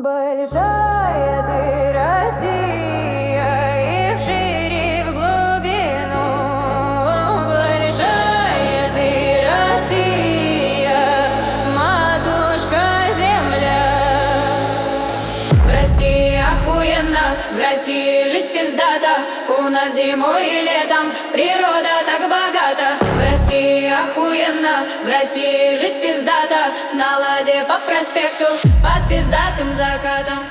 Большая ты Россия, и вшире в глубину. Большая ты Россия, матушка земля. В России охуенно, в России жить пиздато. У нас зимой и летом природа так богата. В России охуенно, в России жить пиздато. На ладе по проспекту под пиздатым закатом.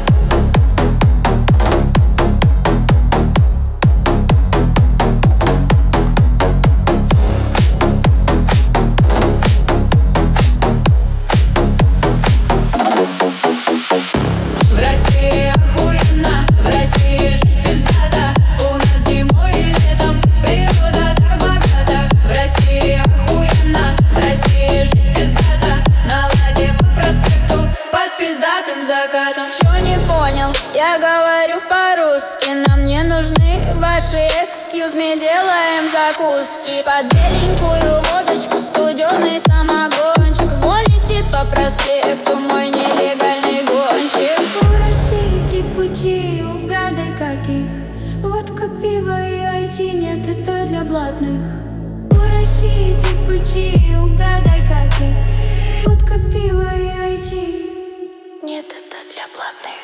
Закатом. Чё не понял? Я говорю по-русски. Нам не нужны ваши экскьюз. Мы делаем закуски под беленькую водочку, студеный самогончик. Мой летит по проспекту, мой нелегальный гонщик. У России 3 пути, угадай каких. Водка, пиво и IT, нет, это для блатных. У России 3 пути, угадай каких. Водка, пиво и IT, нет, это для блатных.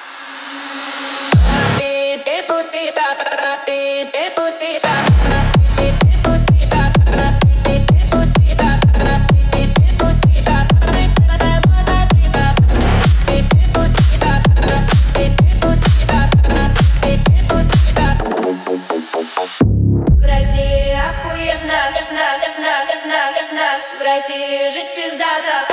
В России охуенно, в России жить пиздато.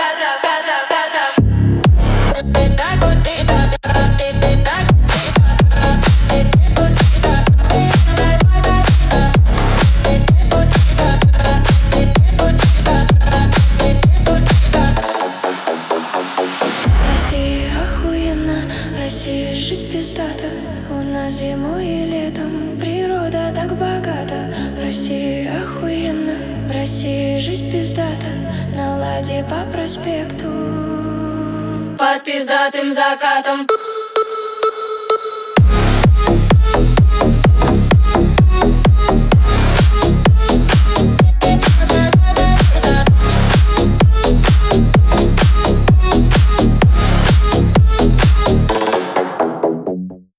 Жить пиздато, у нас зимой и летом природа так богата. В России охуенно, в России жить пиздато. На ладе по проспекту Под пиздатым закатом.